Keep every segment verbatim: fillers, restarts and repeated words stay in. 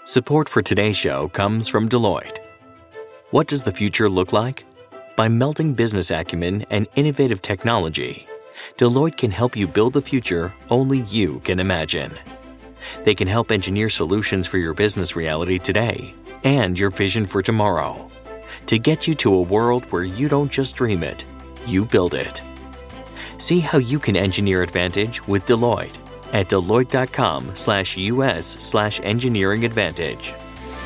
Support for today's show comes from Deloitte. What does the future look like? By melding business acumen and innovative technology, Deloitte can help you build the future only you can imagine. They can help engineer solutions for your business reality today and your vision for tomorrow to get you to a world where you don't just dream it, you build it. See how you can engineer advantage with Deloitte at Deloitte.com slash US slash engineering advantage.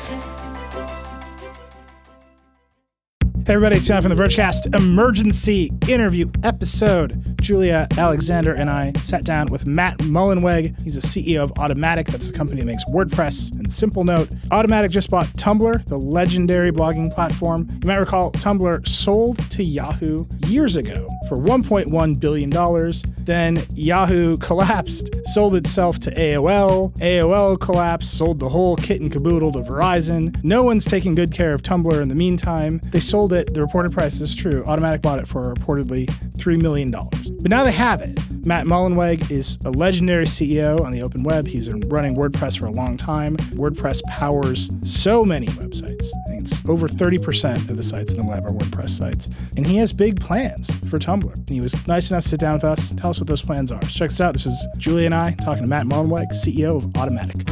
Hey everybody, it's time for the Vergecast emergency interview episode. Julia Alexander and I sat down with Matt Mullenweg. He's a C E O of Automattic. That's the company that makes WordPress and Simplenote. Automattic just bought Tumblr, the legendary blogging platform. You might recall Tumblr sold to Yahoo years ago for one point one billion dollars. Then Yahoo collapsed, sold itself to A O L. A O L collapsed, sold the whole kit and caboodle to Verizon. No one's taking good care of Tumblr in the meantime. They sold it. The reported price is true. Automattic bought it for reportedly three million dollars. But now they have it. Matt Mullenweg is a legendary C E O on the open web. He's been running WordPress for a long time. WordPress powers so many websites. I think it's over thirty percent of the sites in the web are WordPress sites. And he has big plans for Tumblr. And he was nice enough to sit down with us, tell us what those plans are. So check this out. This is Julia and I talking to Matt Mullenweg, C E O of Automattic.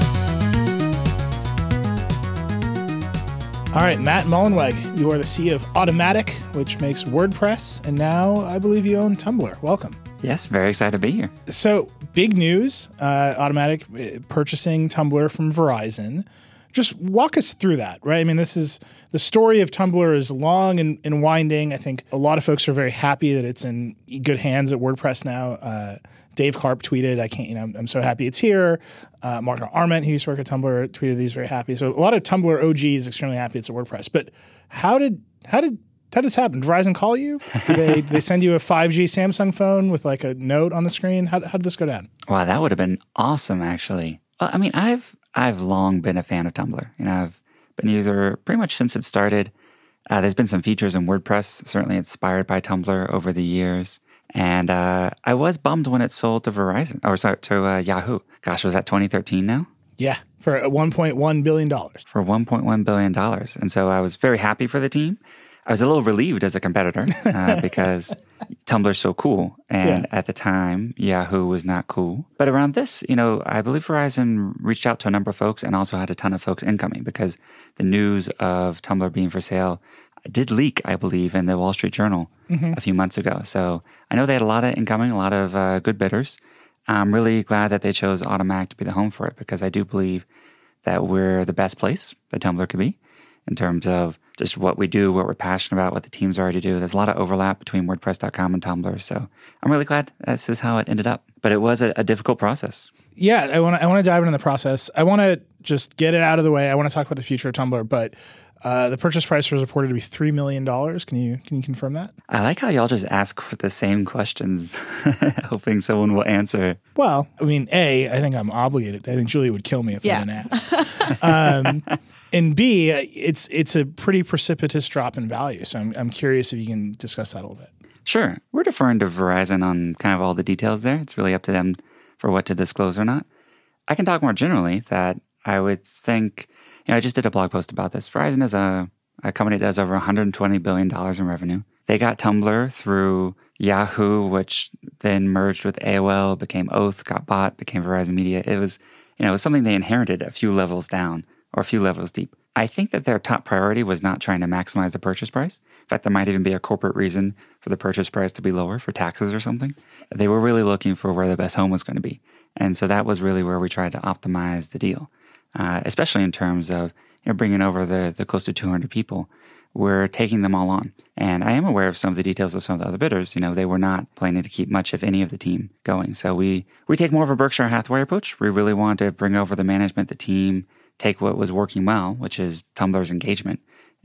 All right, Matt Mullenweg, you are the C E O of Automattic, which makes WordPress, and now I believe you own Tumblr. Welcome. Yes, very excited to be here. So, big news, uh, Automattic purchasing Tumblr from Verizon. Just walk us through that, right? I mean, this is, the story of Tumblr is long and, and winding. I think a lot of folks are very happy that it's in good hands at WordPress now. Uh, Dave Karp tweeted, I can't, you know, I'm so happy it's here. Uh, Mark Arment, who used to work at Tumblr, tweeted that he's very happy. So a lot of Tumblr O Gs extremely happy it's at WordPress. But how did how did how did this happen? Did Verizon call you? Did they, did they send you a five G Samsung phone with like a note on the screen? How, how did this go down? Wow, that would have been awesome, actually. Well, I mean, I've I've long been a fan of Tumblr. You know, I've been a user pretty much since it started. Uh, there's been some features in WordPress, certainly inspired by Tumblr over the years. And uh, I was bummed when it sold to Verizon, or sorry, to uh, Yahoo. Gosh, was that twenty thirteen now? Yeah, for one point one billion dollars. For one point one billion dollars. And so I was very happy for the team. I was a little relieved as a competitor uh, because Tumblr's so cool. And yeah. At the time, Yahoo was not cool. But around this, you know, I believe Verizon reached out to a number of folks and also had a ton of folks incoming because the news of Tumblr being for sale did leak, I believe, in the Wall Street Journal mm-hmm. a few months ago. So I know they had a lot of incoming, a lot of uh, good bidders. I'm really glad that they chose Automattic to be the home for it because I do believe that we're the best place that Tumblr could be in terms of just what we do, what we're passionate about, what the teams already do. There's a lot of overlap between WordPress dot com and Tumblr. So I'm really glad this is how it ended up. But it was a, a difficult process. Yeah, I want to I want to dive into the process. I want to just get it out of the way. I want to talk about the future of Tumblr, but Uh, the purchase price was reported to be three million dollars. Can you can you confirm that? I like how y'all just ask for the same questions, hoping someone will answer. Well, I mean, A, I think I'm obligated. I think Julia would kill me if yeah. I didn't ask. um, and B, it's it's a pretty precipitous drop in value. So I'm, I'm curious if you can discuss that a little bit. Sure. We're deferring to Verizon on kind of all the details there. It's really up to them for what to disclose or not. I can talk more generally that I would think... You know, I just did a blog post about this. Verizon is a, a company that does over one hundred twenty billion dollars in revenue. They got Tumblr through Yahoo, which then merged with A O L, became Oath, got bought, became Verizon Media. It was, you know, it was something they inherited a few levels down or a few levels deep. I think that their top priority was not trying to maximize the purchase price. In fact, there might even be a corporate reason for the purchase price to be lower for taxes or something. They were really looking for where the best home was going to be. And so that was really where we tried to optimize the deal. Uh, especially in terms of you know, bringing over the, the close to two hundred people. We're taking them all on. And I am aware of some of the details of some of the other bidders. You know, they were not planning to keep much of any of the team going. So we, we take more of a Berkshire Hathaway approach. We really want to bring over the management, the team, take what was working well, which is Tumblr's engagement,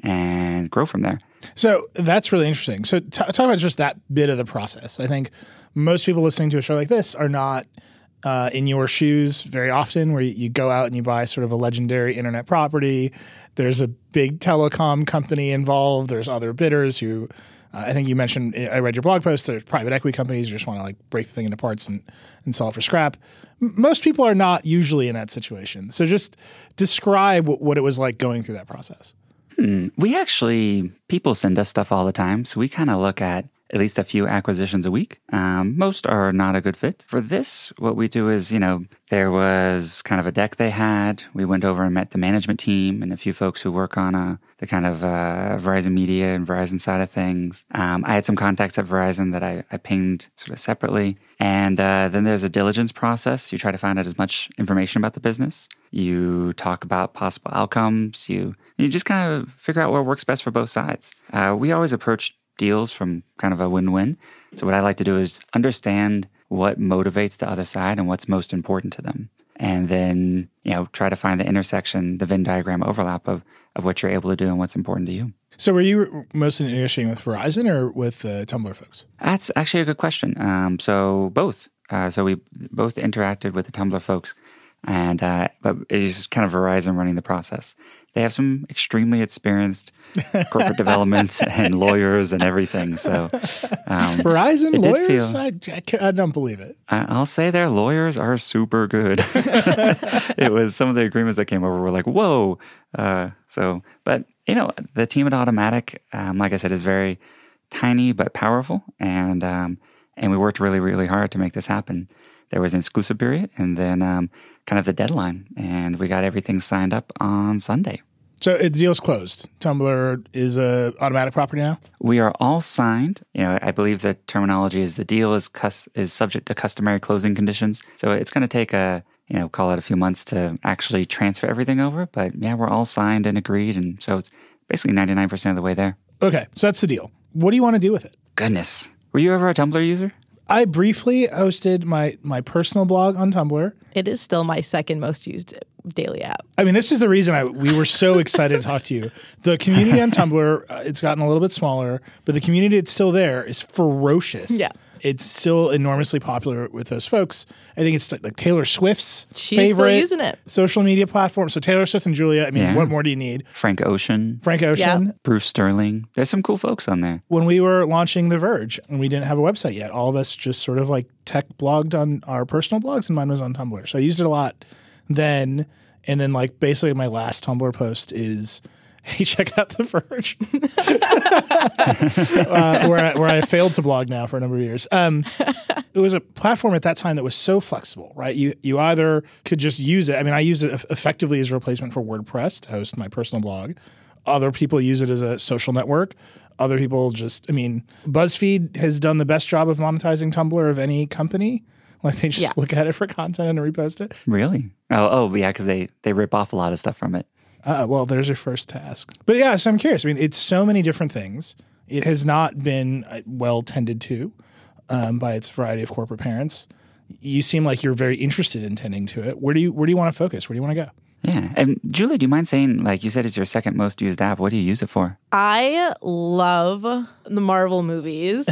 and grow from there. So that's really interesting. So t- talk about just that bit of the process. I think most people listening to a show like this are not Uh, in your shoes very often, where you, you go out and you buy sort of a legendary internet property. There's a big telecom company involved. There's other bidders who Uh, I think you mentioned, I read your blog post, there's private equity companies who just want to like break the thing into parts and, and sell it for scrap. M- most people are not usually in that situation. So just describe w- what it was like going through that process. Hmm. We actually, people send us stuff all the time. So we kind of look at at least a few acquisitions a week. Um, most are not a good fit. For this, what we do is, you know, there was kind of a deck they had. We went over and met the management team and a few folks who work on uh, the kind of uh, Verizon Media and Verizon side of things. Um, I had some contacts at Verizon that I, I pinged sort of separately. And uh, then there's a diligence process. You try to find out as much information about the business. You talk about possible outcomes. You, you just kind of figure out what works best for both sides. Uh, we always approach deals from kind of a win-win. So what I like to do is understand what motivates the other side and what's most important to them. And then, you know, try to find the intersection, the Venn diagram overlap of, of what you're able to do and what's important to you. So were you mostly negotiating with Verizon or with the Tumblr folks? That's actually a good question. Um, so both. Uh, so we both interacted with the Tumblr folks, and uh, but it's kind of Verizon running the process. They have some extremely experienced corporate development and lawyers and everything. So um, Verizon lawyers? Feel, I, I, can't, I don't believe it. I, I'll say their lawyers are super good. It was some of the agreements that came over were like, whoa. Uh, so, but you know, the team at Automatic, um, like I said, is very tiny but powerful, and um, and we worked really, really hard to make this happen. There was an exclusive period, and then um, kind of the deadline, and we got everything signed up on Sunday. So the deal's closed. Tumblr is a Automatic property now? We are all signed. You know, I believe the terminology is the deal is cus- is subject to customary closing conditions. So it's going to take a, you know, call it a few months to actually transfer everything over. But yeah, we're all signed and agreed, and so it's basically ninety-nine percent of the way there. Okay, so that's the deal. What do you want to do with it? Goodness. Were you ever a Tumblr user? I briefly hosted my, my personal blog on Tumblr. It is still my second most used daily app. I mean, this is the reason I we were so excited to talk to you. The community on Tumblr, uh, it's gotten a little bit smaller, but the community that's still there is ferocious. Yeah. It's still enormously popular with those folks. I think it's like, like Taylor Swift's She's favorite still using it. social media platform. So Taylor Swift and Julia, I mean, Yeah. what more do you need? Frank Ocean, Frank Ocean. Yeah. Bruce Sterling. There's some cool folks on there. When we were launching The Verge and we didn't have a website yet, all of us just sort of like tech blogged on our personal blogs, and mine was on Tumblr. So I used it a lot then. And then like basically my last Tumblr post is, hey, check out The Verge, uh, where, I, where I failed to blog now for a number of years. Um, it was a platform at that time that was so flexible, right? You you either could just use it. I mean, I used it effectively as a replacement for WordPress to host my personal blog. Other people use it as a social network. Other people just, I mean, BuzzFeed has done the best job of monetizing Tumblr of any company. Like they just Yeah. look at it for content and repost it. Really? Oh, oh yeah, because they, they rip off a lot of stuff from it. Uh, well, there's your first task. But yeah, so I'm curious. I mean, it's so many different things. It has not been uh, well tended to um, by its variety of corporate parents. You seem like you're very interested in tending to it. Where do you where do you want to focus? Where do you want to go? Yeah. And Julie, do you mind saying, like you said, it's your second most used app. What do you use it for? I love the Marvel movies.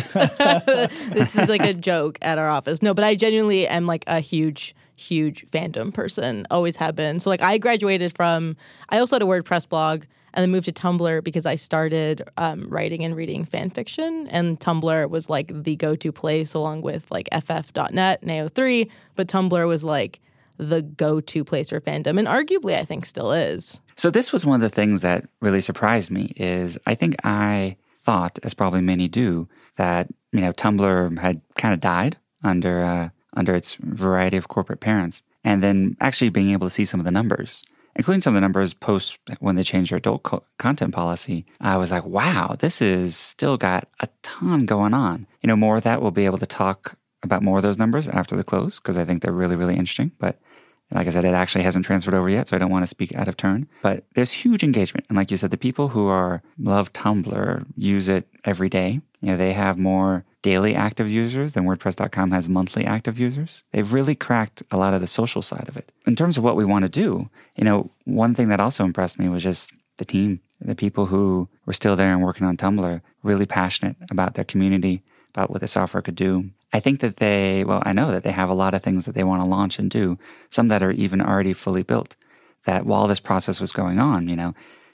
This is like a joke at our office. No, but I genuinely am like a huge, huge fandom person. Always have been. So like I graduated from, I also had a WordPress blog and then moved to Tumblr because I started um, writing and reading fan fiction. And Tumblr was like the go-to place along with like F F dot net and A O three. But Tumblr was like the go-to place for fandom, and arguably I think still is. So this was one of the things that really surprised me is I think I thought, as probably many do, that, you know, Tumblr had kind of died under uh, under its variety of corporate parents. And then actually being able to see some of the numbers, including some of the numbers post when they changed their adult co- content policy, I was like, wow, this is still got a ton going on. You know, more of that, we'll be able to talk about more of those numbers after the close because I think they're really, really interesting. But like I said, it actually hasn't transferred over yet, so I don't want to speak out of turn. But there's huge engagement. And like you said, the people who are love Tumblr use it every day. You know, they have more daily active users than WordPress dot com has monthly active users. They've really cracked a lot of the social side of it. In terms of what we want to do, you know, one thing that also impressed me was just the team, the people who were still there and working on Tumblr, really passionate about their community, about what the software could do. I think that they, well, I know that they have a lot of things that they want to launch and do, some that are even already fully built, that while this process was going on, you know,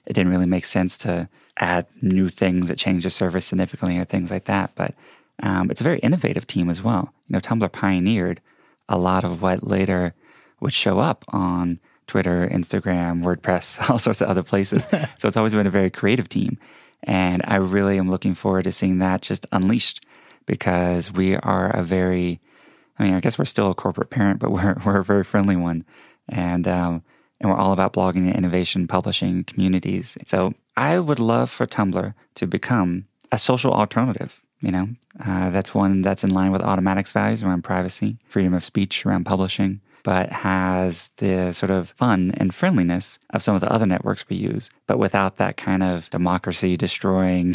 it didn't really make sense to add new things that change the service significantly or things like that. But um, it's a very innovative team as well. You know, Tumblr pioneered a lot of what later would show up on Twitter, Instagram, WordPress, all sorts of other places. So it's always been a very creative team. And I really am looking forward to seeing that just unleashed, because we are a very, I mean, I guess we're still a corporate parent, but we're we're a very friendly one. And um, and we're all about blogging and innovation, publishing, communities. So I would love for Tumblr to become a social alternative. You know, uh, that's one that's in line with Automattic's values around privacy, freedom of speech around publishing, but has the sort of fun and friendliness of some of the other networks we use, but without that kind of democracy destroying,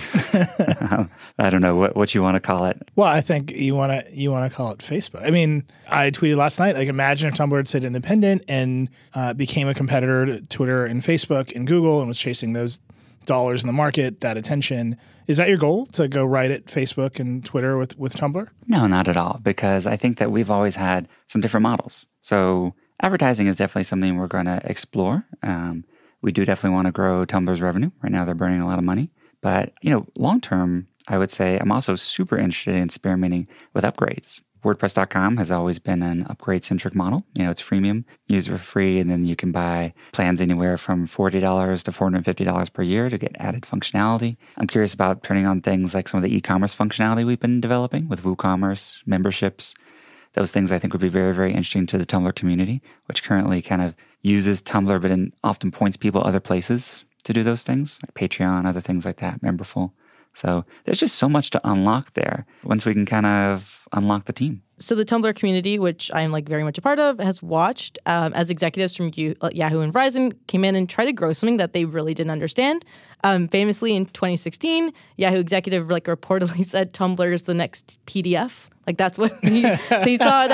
um, I don't know what, what you want to call it. Well, I think you want to you want to call it Facebook. I mean, I tweeted last night, like, imagine if Tumblr had stayed independent and uh, became a competitor to Twitter and Facebook and Google and was chasing those dollars in the market, that attention. Is that your goal, to go right at Facebook and Twitter with, with Tumblr? No, not at all, because I think that we've always had some different models. So advertising is definitely something we're going to explore. Um, we do definitely want to grow Tumblr's revenue. Right now they're burning a lot of money. But, you know, long term, I would say I'm also super interested in experimenting with upgrades. WordPress dot com has always been an upgrade-centric model. You know, it's freemium, use for free, and then you can buy plans anywhere from forty dollars to four hundred fifty dollars per year to get added functionality. I'm curious about turning on things like some of the e-commerce functionality we've been developing with WooCommerce, memberships. Those things I think would be very, very interesting to the Tumblr community, which currently kind of uses Tumblr, but in, often points people other places to do those things, like Patreon, other things like that, Memberful. So there's just so much to unlock there once we can kind of unlock the team. So the Tumblr community, which I'm like very much a part of, has watched um, as executives from U- Yahoo and Verizon came in and tried to grow something that they really didn't understand. Um, famously, in twenty sixteen, Yahoo executive like reportedly said Tumblr is the next P D F. Like that's what he, he saw it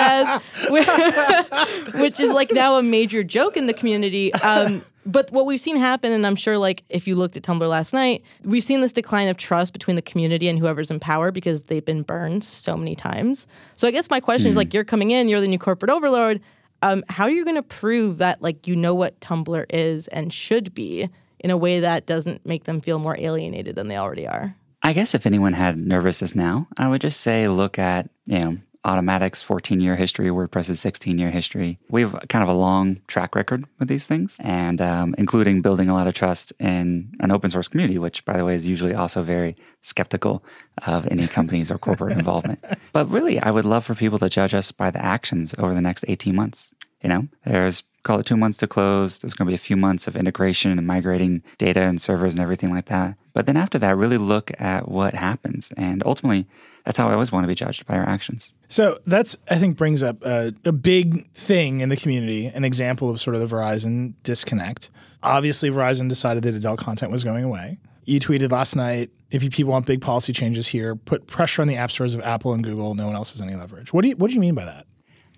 as, which is like now a major joke in the community. Um, but what we've seen happen, and I'm sure like if you looked at Tumblr last night, we've seen this decline of trust between the community and whoever's in power because they've been burned so many times. So I guess my question mm. is like, you're coming in, you're the new corporate overlord. Um, how are you going to prove that like you know what Tumblr is and should be in a way that doesn't make them feel more alienated than they already are? I guess if anyone had nervousness now, I would just say look at, you know, Automattic's fourteen-year history, WordPress's sixteen-year history. We have kind of a long track record with these things, and um, including building a lot of trust in an open source community, which, by the way, is usually also very skeptical of any companies or corporate involvement. But really, I would love for people to judge us by the actions over the next eighteen months. You know, there's, call it two months to close. There's going to be a few months of integration and migrating data and servers and everything like that. But then after that, really look at what happens. And ultimately, that's how I always want to be judged, by our actions. So that's, I think, brings up a, a big thing in the community, an example of sort of the Verizon disconnect. Obviously, Verizon decided that adult content was going away. You tweeted last night, if you people want big policy changes here, put pressure on the app stores of Apple and Google. No one else has any leverage. What do you, what do you mean by that?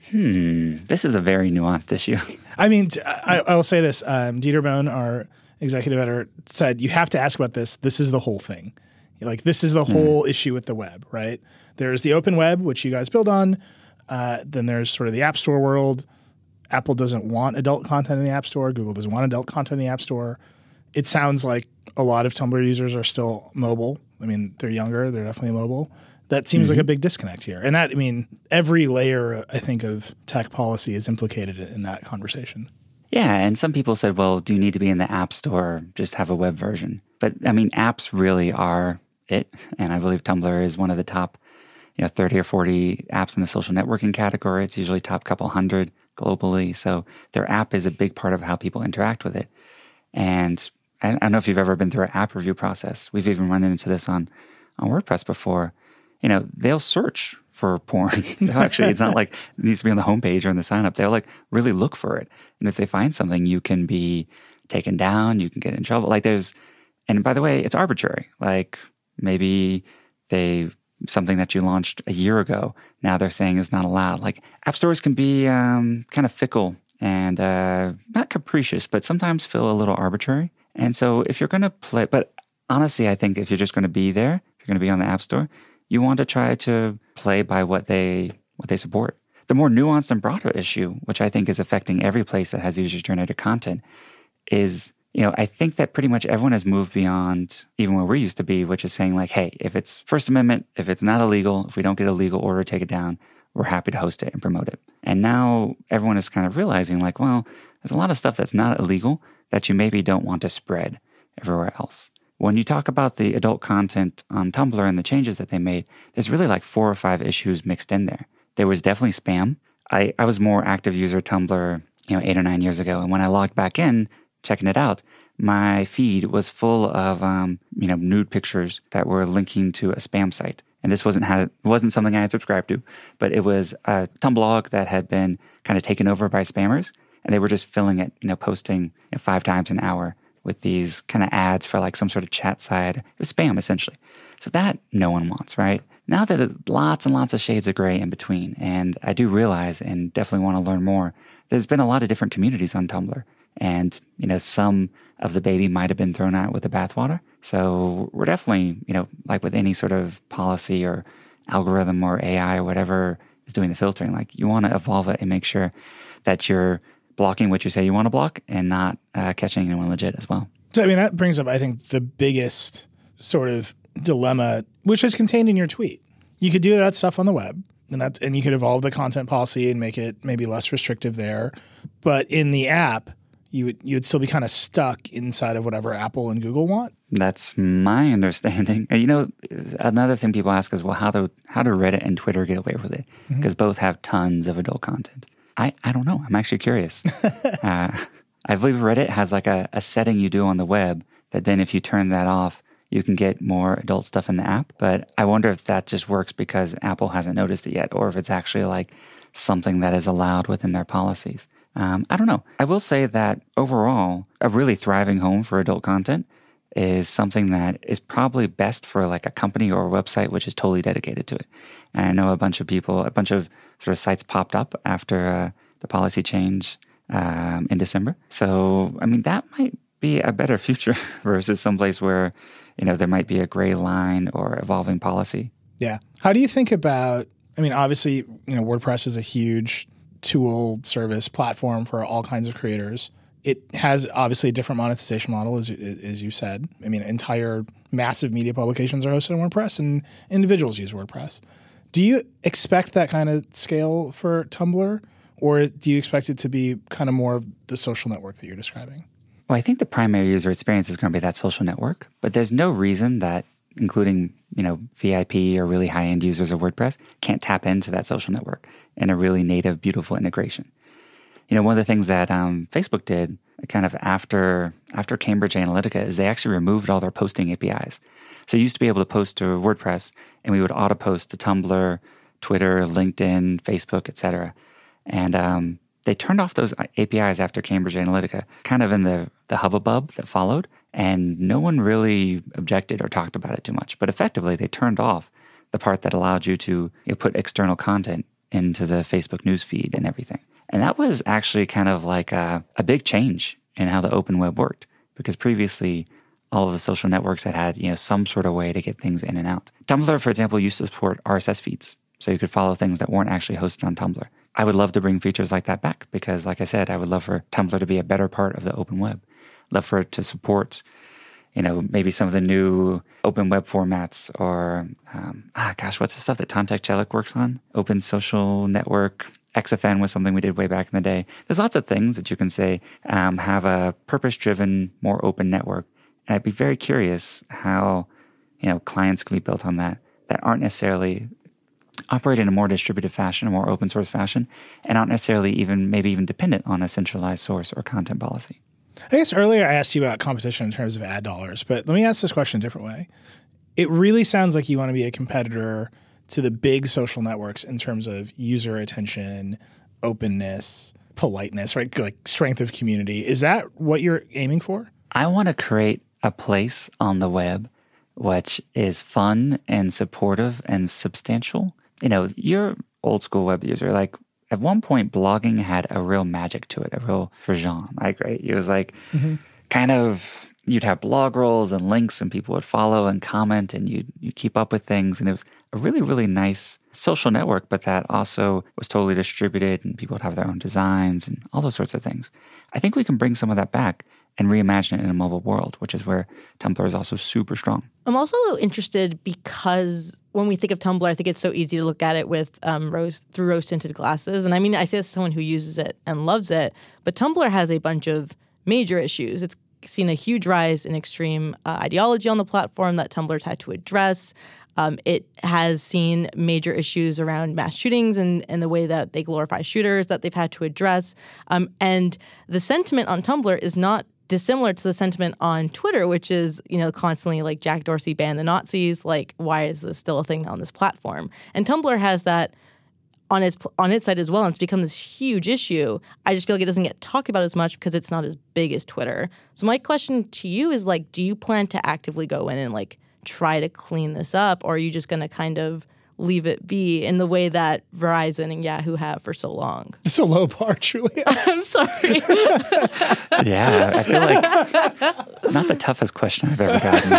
Hmm. This is a very nuanced issue. I mean, I, I will say this. Um, Dieter Bohn, our executive editor, said, you have to ask about this. This is the whole thing. Like, this is the mm. whole issue with the web, right? There's the open web, which you guys build on. Uh, then there's sort of the App Store world. Apple doesn't want adult content in the App Store. Google doesn't want adult content in the App Store. It sounds like a lot of Tumblr users are still mobile. I mean, they're younger. They're definitely mobile. That seems mm-hmm. like a big disconnect here. And that, I mean, every layer, I think, of tech policy is implicated in that conversation. Yeah, and some people said, well, do you need to be in the App Store, just have a web version? But, I mean, apps really are it. And I believe Tumblr is one of the top, you know, thirty or forty apps in the social networking category. It's usually top couple hundred globally. So their app is a big part of how people interact with it. And I don't know if you've ever been through an app review process. We've even run into this on, on WordPress before. You know, they'll search for porn. Actually, it's not like it needs to be on the homepage or in the sign up. They'll like really look for it. And if they find something, you can be taken down, you can get in trouble. Like there's, and by the way, it's arbitrary. Like maybe they, something that you launched a year ago, now they're saying is not allowed. Like app stores can be um, kind of fickle and uh, not capricious, but sometimes feel a little arbitrary. And so if you're going to play, but honestly, I think if you're just going to be there, if you're going to be on the App Store, you want to try to play by what they what they support. The more nuanced and broader issue, which I think is affecting every place that has user-generated content, is you know, I think that pretty much everyone has moved beyond even where we used to be, which is saying like, hey, if it's First Amendment, if it's not illegal, if we don't get a legal order, take it down, we're happy to host it and promote it. And now everyone is kind of realizing like, well, there's a lot of stuff that's not illegal that you maybe don't want to spread everywhere else. When you talk about the adult content on Tumblr and the changes that they made, there's really like four or five issues mixed in there. There was definitely spam. I, I was more active user Tumblr, you know, eight or nine years ago. And when I logged back in, checking it out, my feed was full of, um, you know, nude pictures that were linking to a spam site. And this wasn't how, wasn't something I had subscribed to, but it was a Tumblr that had been kind of taken over by spammers. And they were just filling it, you know, posting you know, five times an hour with these kind of ads for like some sort of chat site. It was spam, essentially. So that no one wants, right? Now that there's lots and lots of shades of gray in between, and I do realize and definitely want to learn more, there's been a lot of different communities on Tumblr. And, you know, some of the baby might have been thrown out with the bathwater. So we're definitely, you know, like with any sort of policy or algorithm or A I or whatever is doing the filtering, like you want to evolve it and make sure that you're blocking what you say you want to block and not uh, catching anyone legit as well. So, I mean, that brings up, I think, the biggest sort of dilemma, which is contained in your tweet. You could do that stuff on the web, and that, and you could evolve the content policy and make it maybe less restrictive there. But in the app, you would you would still be kind of stuck inside of whatever Apple and Google want. That's my understanding. You know, another thing people ask is, well, how do how do Reddit and Twitter get away with it? Because mm-hmm. both have tons of adult content. I, I don't know. I'm actually curious. uh, I believe Reddit has like a, a setting you do on the web that then if you turn that off, you can get more adult stuff in the app. But I wonder if that just works because Apple hasn't noticed it yet, or if it's actually like something that is allowed within their policies. Um, I don't know. I will say that overall, a really thriving home for adult content is something that is probably best for like a company or a website which is totally dedicated to it. And I know a bunch of people, a bunch of sort of sites popped up after uh, the policy change um, in December. So, I mean, that might be a better future versus someplace where, you know, there might be a gray line or evolving policy. Yeah. How do you think about, I mean, obviously, you know, WordPress is a huge tool, service, platform for all kinds of creators. It has obviously a different monetization model, as, as you said. I mean, entire massive media publications are hosted on WordPress and individuals use WordPress. Do you expect that kind of scale for Tumblr, or do you expect it to be kind of more of the social network that you're describing? Well, I think the primary user experience is going to be that social network, but there's no reason that including, you know, V I P or really high-end users of WordPress can't tap into that social network in a really native, beautiful integration. You know, one of the things that um, Facebook did kind of after after Cambridge Analytica is they actually removed all their posting A P Is. So you used to be able to post to WordPress, and we would auto-post to Tumblr, Twitter, LinkedIn, Facebook, et cetera. And um, they turned off those A P Is after Cambridge Analytica, kind of in the, the hubbub that followed, and no one really objected or talked about it too much. But effectively, they turned off the part that allowed you to you know, put external content into the Facebook newsfeed and everything. And that was actually kind of like a, a big change in how the open web worked, because previously all of the social networks had had you know some sort of way to get things in and out. Tumblr, for example, used to support R S S feeds, so you could follow things that weren't actually hosted on Tumblr. I would love to bring features like that back because, like I said, I would love for Tumblr to be a better part of the open web. Love for it to support, you know, maybe some of the new open web formats or, um, ah, gosh, what's the stuff that Tantek Celik works on? Open Social Network. X F N was something we did way back in the day. There's lots of things that you can say um, have a purpose-driven, more open network. And I'd be very curious how, you know, clients can be built on that that aren't necessarily operate in a more distributed fashion, a more open source fashion, and aren't necessarily even maybe even dependent on a centralized source or content policy. I guess earlier I asked you about competition in terms of ad dollars, but let me ask this question a different way. It really sounds like you want to be a competitor to the big social networks in terms of user attention, openness, politeness, right? Like strength of community. Is that what you're aiming for? I want to create a place on the web which is fun and supportive and substantial. You know, you're old school web user. Like at one point, blogging had a real magic to it, a real frisson. Like, right? It was like mm-hmm. kind of, you'd have blog rolls and links, and people would follow and comment, and you'd, you'd keep up with things. And it was a really, really nice social network, but that also was totally distributed, and people would have their own designs and all those sorts of things. I think we can bring some of that back and reimagine it in a mobile world, which is where Tumblr is also super strong. I'm also interested because when we think of Tumblr, I think it's so easy to look at it with um, rose through rose-tinted glasses. And I mean, I say this as someone who uses it and loves it, but Tumblr has a bunch of major issues. It's seen a huge rise in extreme uh, ideology on the platform that Tumblr's had to address. Um, it has seen major issues around mass shootings and, and the way that they glorify shooters that they've had to address. Um, and the sentiment on Tumblr is not dissimilar to the sentiment on Twitter, which is, you know, constantly like Jack Dorsey banned the Nazis. Like, why is this still a thing on this platform? And Tumblr has that on its on its side as well, and it's become this huge issue. I just feel like it doesn't get talked about as much because it's not as big as Twitter. So my question to you is, like, do you plan to actively go in and like try to clean this up, or are you just going to kind of leave it be in the way that Verizon and Yahoo have for so long? It's a low bar, Julia. I'm sorry. Yeah, I feel like not the toughest question I've ever gotten.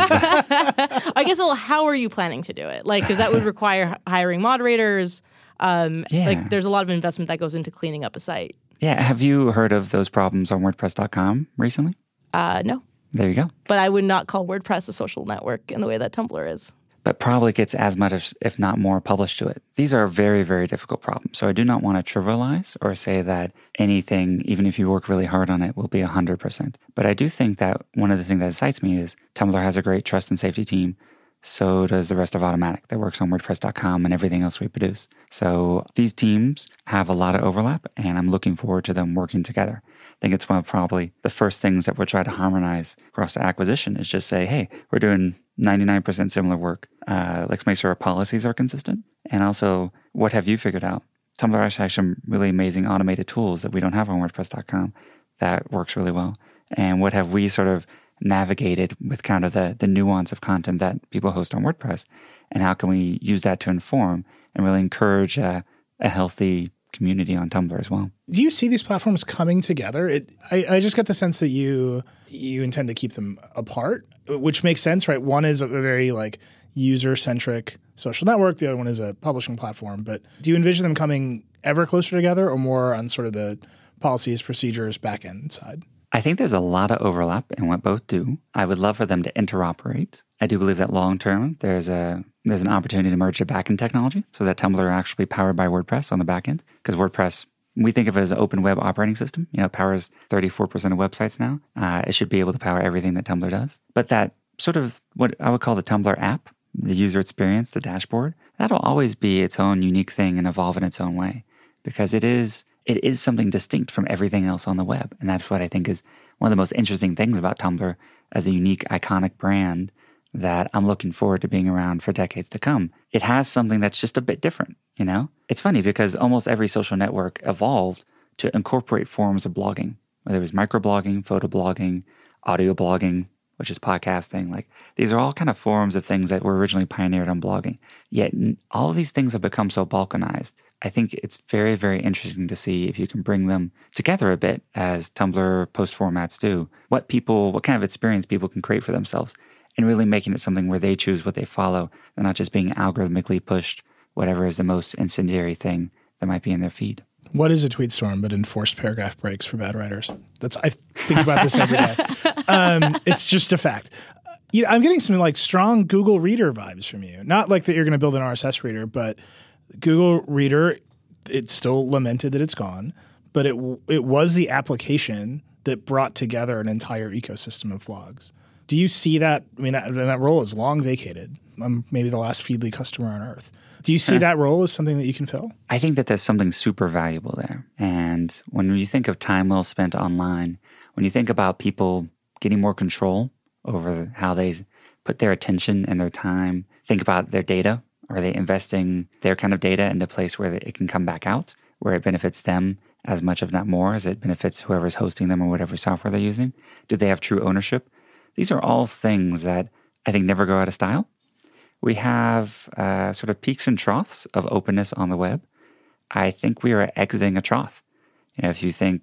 I guess, well, how are you planning to do it? Like, because that would require hiring moderators. Um, Yeah. Like, there's a lot of investment that goes into cleaning up a site. Yeah, have you heard of those problems on WordPress dot com recently? Uh, no. There you go. But I would not call WordPress a social network in the way that Tumblr is. But probably gets as much, as, if not more, published to it. These are very, very difficult problems. So I do not want to trivialize or say that anything, even if you work really hard on it, will be one hundred percent. But I do think that one of the things that excites me is Tumblr has a great trust and safety team. So does the rest of Automattic that works on WordPress dot com and everything else we produce. So these teams have a lot of overlap, and I'm looking forward to them working together. I think it's one of probably the first things that we'll try to harmonize across the acquisition is just say, hey, we're doing ninety-nine percent similar work. Uh, let's make sure our policies are consistent. And also, what have you figured out? Tumblr actually has some really amazing automated tools that we don't have on WordPress dot com that works really well. And what have we sort of navigated with kind of the, the nuance of content that people host on WordPress, and how can we use that to inform and really encourage a, a healthy community on Tumblr as well. Do you see these platforms coming together? It, I, I just get the sense that you you intend to keep them apart, which makes sense, right? One is a very like user-centric social network. The other one is a publishing platform. But do you envision them coming ever closer together, or more on sort of the policies, procedures, back-end side? I think there's a lot of overlap in what both do. I would love for them to interoperate. I do believe that long term, there's a there's an opportunity to merge the backend technology so that Tumblr are actually powered by WordPress on the backend. Because WordPress, we think of it as an open web operating system. You know, it powers thirty-four percent of websites now. Uh, it should be able to power everything that Tumblr does. But that sort of what I would call the Tumblr app, the user experience, the dashboard, that'll always be its own unique thing and evolve in its own way. Because it is it is something distinct from everything else on the web. And that's what I think is one of the most interesting things about Tumblr as a unique, iconic brand that I'm looking forward to being around for decades to come. It has something that's just a bit different, you know? It's funny because almost every social network evolved to incorporate forms of blogging, whether it was microblogging, photo blogging, audio blogging, which is podcasting. Like, these are all kind of forms of things that were originally pioneered on blogging. Yet all of these things have become so balkanized. I think it's very, very interesting to see if you can bring them together a bit, as Tumblr post formats do, what people, what kind of experience people can create for themselves, and really making it something where they choose what they follow, and not just being algorithmically pushed whatever is the most incendiary thing that might be in their feed. What is a tweet storm but enforced paragraph breaks for bad writers? That's I think about this every day. Um, it's just a fact. You know, I'm getting some like strong Google Reader vibes from you. Not like that you're going to build an R S S reader, but Google Reader, it's still lamented that it's gone, but it it was the application that brought together an entire ecosystem of blogs. Do you see that? I mean, that, that role is long vacated. I'm maybe the last Feedly customer on earth. Do you see that role as something that you can fill? I think that there's something super valuable there. And when you think of time well spent online, when you think about people getting more control over how they put their attention and their time, think about their data. Are they investing their kind of data into a place where it can come back out, where it benefits them as much, if not more, as it benefits whoever's hosting them or whatever software they're using? Do they have true ownership? These are all things that I think never go out of style. We have uh, sort of peaks and troughs of openness on the web. I think we are exiting a trough. You know, if you think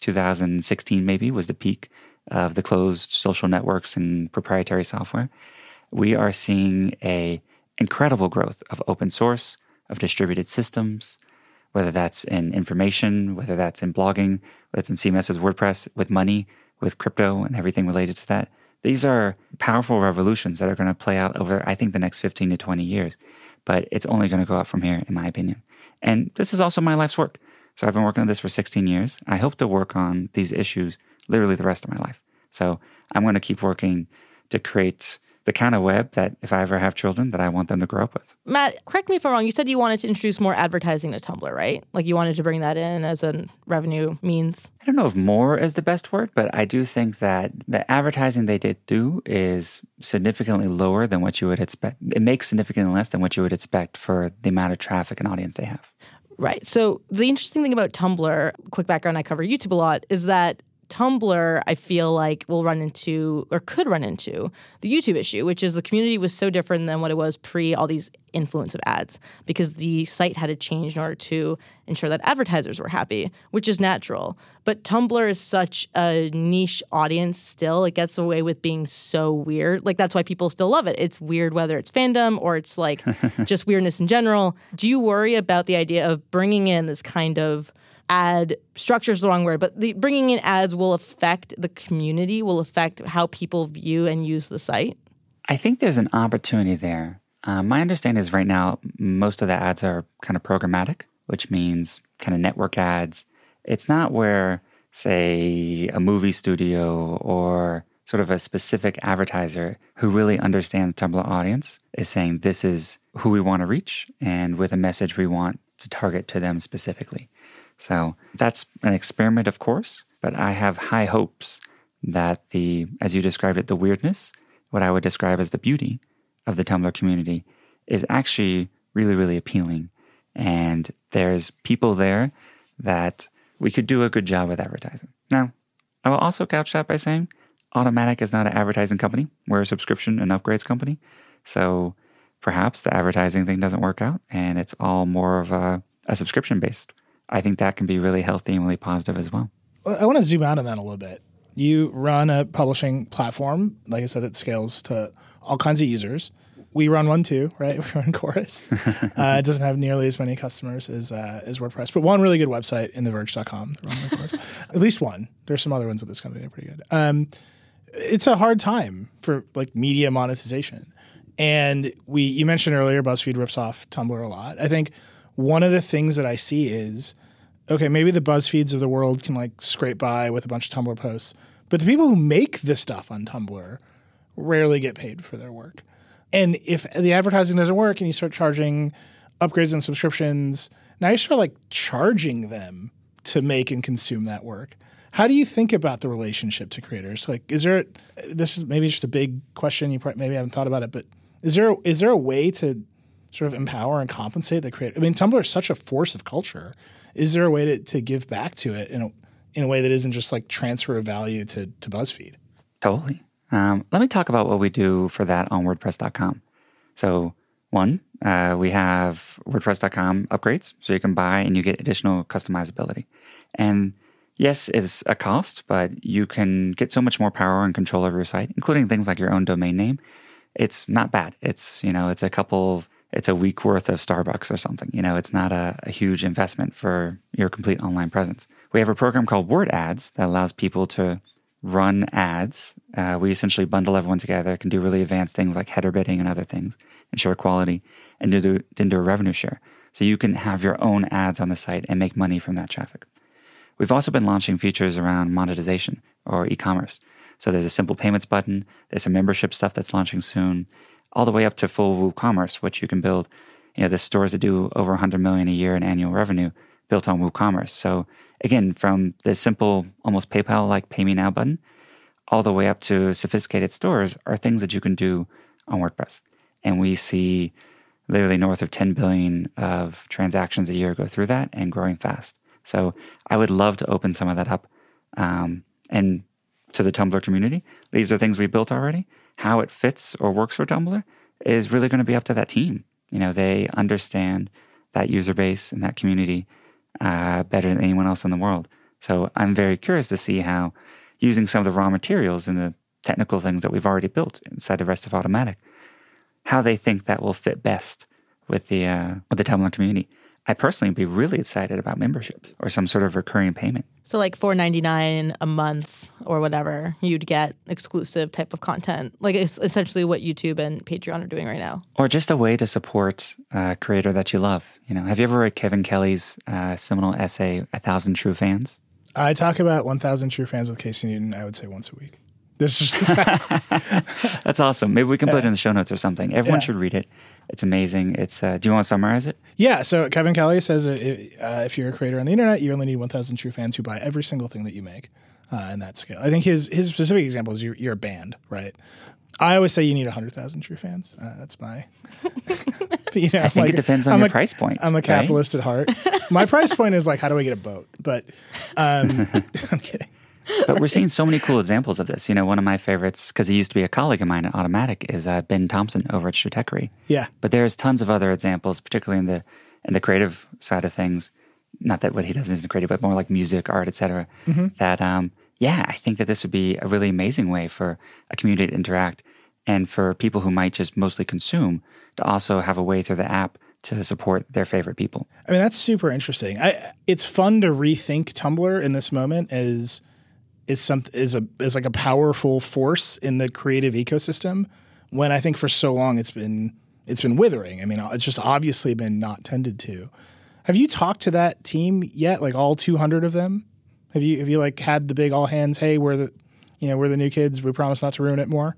two thousand sixteen maybe was the peak of the closed social networks and proprietary software. We are seeing a incredible growth of open source, of distributed systems, whether that's in information, whether that's in blogging, whether it's in CMS's WordPress, with money, with crypto and everything related to that. These are powerful revolutions that are going to play out over, I think, the next fifteen to twenty years. But it's only going to go up from here, in my opinion. And this is also my life's work. So I've been working on this for sixteen years. I hope to work on these issues literally the rest of my life. So I'm going to keep working to create the kind of web that if I ever have children, that I want them to grow up with. Matt, correct me if I'm wrong. You said you wanted to introduce more advertising to Tumblr, right? Like you wanted to bring that in as a revenue means. I don't know if more is the best word, but I do think that the advertising they did do is significantly lower than what you would expect. It makes significantly less than what you would expect for the amount of traffic and audience they have. Right. So the interesting thing about Tumblr, quick background, I cover YouTube a lot, is that Tumblr, I feel like, will run into, or could run into, the YouTube issue, which is the community was so different than what it was pre all these influence of ads, because the site had to change in order to ensure that advertisers were happy, which is natural. But Tumblr is such a niche audience still. It gets away with being so weird. Like, that's why people still love it. It's weird whether it's fandom or it's like just weirdness in general. Do you worry about the idea of bringing in this kind of ad, structure is the wrong word, but the bringing in ads will affect the community, will affect how people view and use the site? I think there's an opportunity there. Uh, my understanding is right now, most of the ads are kind of programmatic, which means kind of network ads. It's not where, say, a movie studio or sort of a specific advertiser who really understands the Tumblr audience is saying this is who we want to reach and with a message we want to target to them specifically. So that's an experiment, of course, but I have high hopes that the, as you described it, the weirdness, what I would describe as the beauty of the Tumblr community is actually really, really appealing. And there's people there that we could do a good job with advertising. Now, I will also couch that by saying Automattic is not an advertising company. We're a subscription and upgrades company. So perhaps the advertising thing doesn't work out and it's all more of a, a subscription-based. I think that can be really healthy and really positive as well. I want to zoom out on that a little bit. You run a publishing platform, like I said, that scales to all kinds of users. We run one too, right? We run Chorus. uh, it doesn't have nearly as many customers as uh, as WordPress, but one really good website in the verge dot com. At least one. There's some other ones at this company that are pretty good. Um, it's a hard time for like media monetization. And we, you mentioned earlier, BuzzFeed rips off Tumblr a lot. I think one of the things that I see is, okay, maybe the BuzzFeeds of the world can like scrape by with a bunch of Tumblr posts, but the people who make the stuff on Tumblr rarely get paid for their work. And if the advertising doesn't work and you start charging upgrades and subscriptions, now you start like charging them to make and consume that work. How do you think about the relationship to creators? Like, is there, this is maybe just a big question, you probably, maybe haven't thought about it, but is there is there a way to sort of empower and compensate the creator? I mean, Tumblr is such a force of culture. Is there a way to, to give back to it in a, in a way that isn't just like transfer of value to, to BuzzFeed? Totally. Um, let me talk about what we do for that on WordPress dot com. So one, uh, we have WordPress dot com upgrades, so you can buy and you get additional customizability. And yes, it's a cost, but you can get so much more power and control over your site, including things like your own domain name. It's not bad. It's, you know, it's a couple, it's a week worth of Starbucks or something. You know, it's not a, a huge investment for your complete online presence. We have a program called Word Ads that allows people to run ads. Uh, we essentially bundle everyone together, can do really advanced things like header bidding and other things, ensure quality, and do, then do a revenue share. So you can have your own ads on the site and make money from that traffic. We've also been launching features around monetization or e-commerce. So there's a simple payments button, there's some membership stuff that's launching soon, all the way up to full WooCommerce, which you can build. You know, there's stores that do over one hundred million dollars a year in annual revenue built on WooCommerce. So again, from the simple, almost PayPal-like Pay Me Now button, all the way up to sophisticated stores are things that you can do on WordPress. And we see literally north of ten billion of transactions a year go through that and growing fast. So I would love to open some of that up. Um, and to the Tumblr community. These are things we built already. How it fits or works for Tumblr is really going to be up to that team. You know, they understand that user base and that community uh, better than anyone else in the world. So I'm very curious to see how using some of the raw materials and the technical things that we've already built inside the rest of Automattic, how they think that will fit best with the uh, with the Tumblr community. I personally would be really excited about memberships or some sort of recurring payment. So like four ninety-nine a month or whatever, you'd get exclusive type of content. Like it's essentially what YouTube and Patreon are doing right now. Or just a way to support a creator that you love. You know, have you ever read Kevin Kelly's uh, seminal essay, A Thousand True Fans? I talk about one thousand True Fans with Casey Newton, I would say once a week. This is just a fact. That's awesome. Maybe we can put it in the show notes or something. Everyone Yeah. should read it. It's amazing. It's. Uh, do you want to summarize it? Yeah, so Kevin Kelly says uh, uh, if you're a creator on the internet, you only need one thousand true fans who buy every single thing that you make uh, in that scale. I think his his specific example is you're, you're a band, right? I always say you need one hundred thousand true fans. Uh, that's my... you know, I think it depends on I'm your a, price point. I'm a right? capitalist at heart. My price point is like, how do I get a boat? But um, I'm kidding. But we're seeing so many cool examples of this. You know, one of my favorites, because he used to be a colleague of mine at Automattic, is uh, Ben Thompson over at Stratechery. Yeah. But there's tons of other examples, particularly in the in the creative side of things. Not that what he does isn't creative, but more like music, art, et cetera. Mm-hmm. That, um, yeah, I think that this would be a really amazing way for a community to interact and for people who might just mostly consume to also have a way through the app to support their favorite people. I mean, that's super interesting. I, it's fun to rethink Tumblr in this moment as is some is a is like a powerful force in the creative ecosystem. When I think for so long it's been it's been withering. I mean, it's just obviously been not tended to. Have you talked to that team yet? Like all two hundred of them? Have you have you like had the big all hands? Hey, we're the you know we're the new kids. We promise not to ruin it more.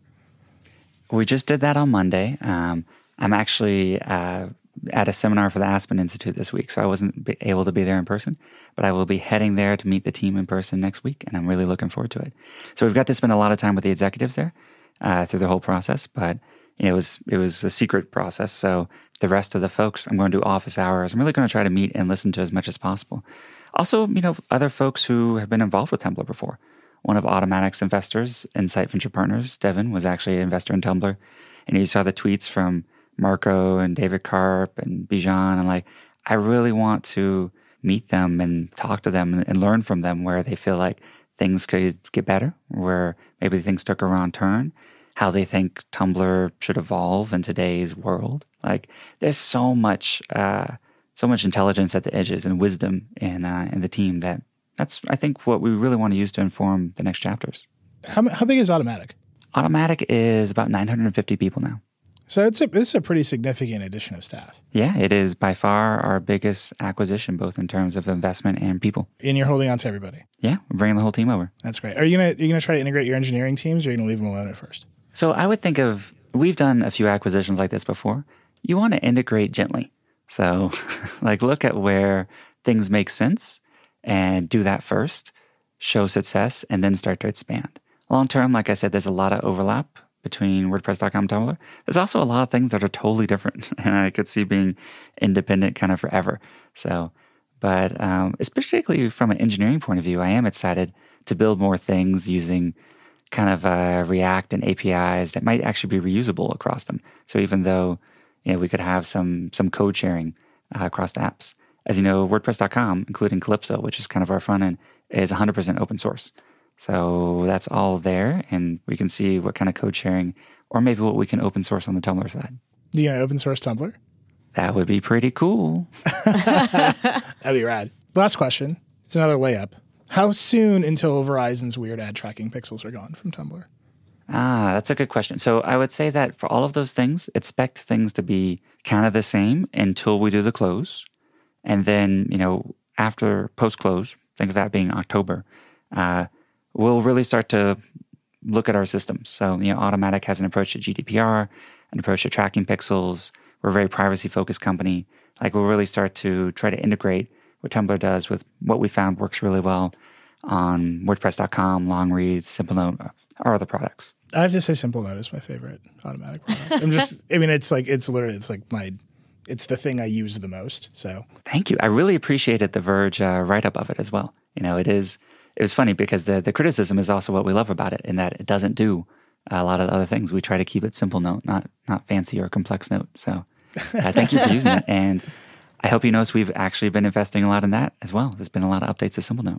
We just did that on Monday. Um, I'm actually uh, at a seminar for the Aspen Institute this week, so I wasn't be able to be there in person, but I will be heading there to meet the team in person next week, and I'm really looking forward to it. So we've got to spend a lot of time with the executives there uh, through the whole process, but you know, it was it was a secret process, so the rest of the folks, I'm going to do office hours. I'm really going to try to meet and listen to as much as possible. Also, you know, other folks who have been involved with Tumblr before. One of Automattic's investors, Insight Venture Partners, Devin, was actually an investor in Tumblr. And you saw the tweets from Marco and David Karp and Bijan. And like, I really want to meet them and talk to them and, and learn from them where they feel like things could get better, where maybe things took a wrong turn, how they think Tumblr should evolve in today's world. Like, there's so much, uh, so much intelligence at the edges and wisdom in uh, in the team that that's, I think, what we really want to use to inform the next chapters. How how big is Automattic? Automattic is about nine hundred fifty people now. So it's a this is a pretty significant addition of staff. Yeah, it is by far our biggest acquisition, both in terms of investment and people. And you're holding on to everybody. Yeah, we're bringing the whole team over. That's great. Are you gonna are you gonna try to integrate your engineering teams, or are you gonna leave them alone at first? So I would think of, we've done a few acquisitions like this before. You want to integrate gently. So like look at where things make sense and do that first, show success, and then start to expand. Long term, like I said, there's a lot of overlap between WordPress dot com and Tumblr. There's also a lot of things that are totally different, and I could see being independent kind of forever. So, but um, especially from an engineering point of view, I am excited to build more things using kind of uh, React and A P Is that might actually be reusable across them. So even though you know we could have some some code sharing uh, across the apps. As you know, WordPress dot com, including Calypso, which is kind of our front end, is one hundred percent open source. So that's all there, and we can see what kind of code sharing, or maybe what we can open source on the Tumblr side. Do you know open source Tumblr? That would be pretty cool. That'd be rad. Last question. It's another layup. How soon until Verizon's weird ad tracking pixels are gone from Tumblr? Ah, that's a good question. So I would say that for all of those things, expect things to be kind of the same until we do the close. And then, you know, after post-close, think of that being October, uh, we'll really start to look at our systems. So, you know, Automattic has an approach to G D P R, an approach to tracking pixels. We're a very privacy-focused company. Like, we'll really start to try to integrate what Tumblr does with what we found works really well on WordPress dot com, Longreads, SimpleNote, our other products. I have to say SimpleNote is my favorite Automattic product. I'm just, I mean, it's like, it's literally, it's like my, it's the thing I use the most. So thank you. I really appreciated the Verge uh, write-up of it as well. You know, it is, it was funny because the, the criticism is also what we love about it, in that it doesn't do a lot of the other things. We try to keep it simple note, not not fancy or complex note. So uh, thank you for using it. And I hope you notice we've actually been investing a lot in that as well. There's been a lot of updates to SimpleNote.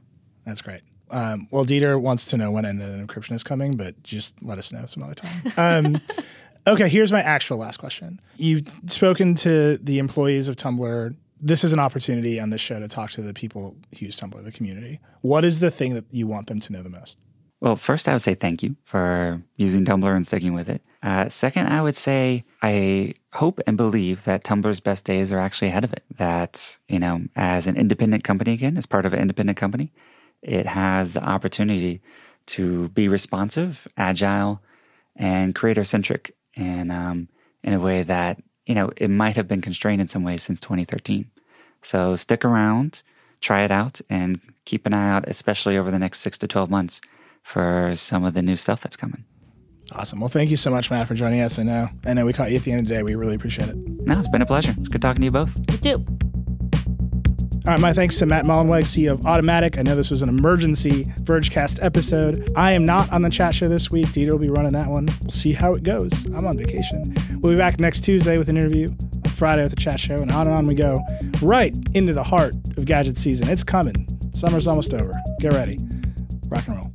That's great. Um, well, Dieter wants to know when end-to-end encryption is coming, but just let us know some other time. Um, okay, here's my actual last question. You've spoken to the employees of Tumblr. This is an opportunity on this show to talk to the people who use Tumblr, the community. What is the thing that you want them to know the most? Well, first, I would say thank you for using Tumblr and sticking with it. Uh, second, I would say I hope and believe that Tumblr's best days are actually ahead of it. That, you know, as an independent company again, as part of an independent company, it has the opportunity to be responsive, agile, and creator-centric in, um, in a way that, you know, it might have been constrained in some ways since twenty thirteen. So stick around, try it out, and keep an eye out, especially over the next six to twelve months, for some of the new stuff that's coming. Awesome. Well, thank you so much, Matt, for joining us. I know, I know we caught you at the end of the day. We really appreciate it. No, it's been a pleasure. It's good talking to you both. You too. All right, my thanks to Matt Mullenweg, C E O of Automattic. I know this was an emergency Vergecast episode. I am not on the chat show this week. Dieter will be running that one. We'll see how it goes. I'm on vacation. We'll be back next Tuesday with an interview, Friday with a chat show, and on and on we go, right into the heart of gadget season. It's coming. Summer's almost over. Get ready. Rock and roll.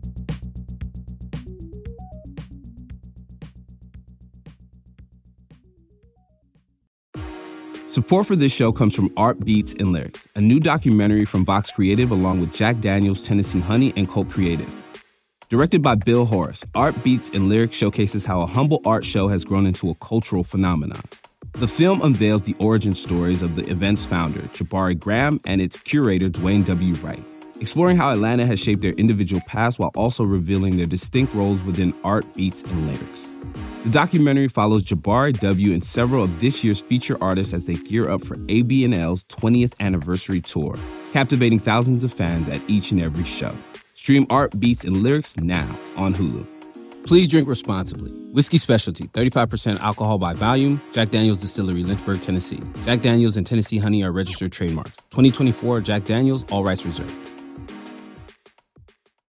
Support for this show comes from Art Beats and Lyrics, a new documentary from Vox Creative along with Jack Daniels, Tennessee Honey, and Cult Creative. Directed by Bill Horace, Art Beats and Lyrics showcases how a humble art show has grown into a cultural phenomenon. The film unveils the origin stories of the event's founder, Jabari Graham, and its curator, Dwayne W. Wright, exploring how Atlanta has shaped their individual paths while also revealing their distinct roles within Art Beats and Lyrics. The documentary follows Jabari W. and several of this year's feature artists as they gear up for A B and L's twentieth anniversary tour, captivating thousands of fans at each and every show. Stream Art Beats and Lyrics now on Hulu. Please drink responsibly. Whiskey Specialty, thirty-five percent alcohol by volume. Jack Daniels Distillery, Lynchburg, Tennessee. Jack Daniels and Tennessee Honey are registered trademarks. twenty twenty-four Jack Daniels, all rights reserved.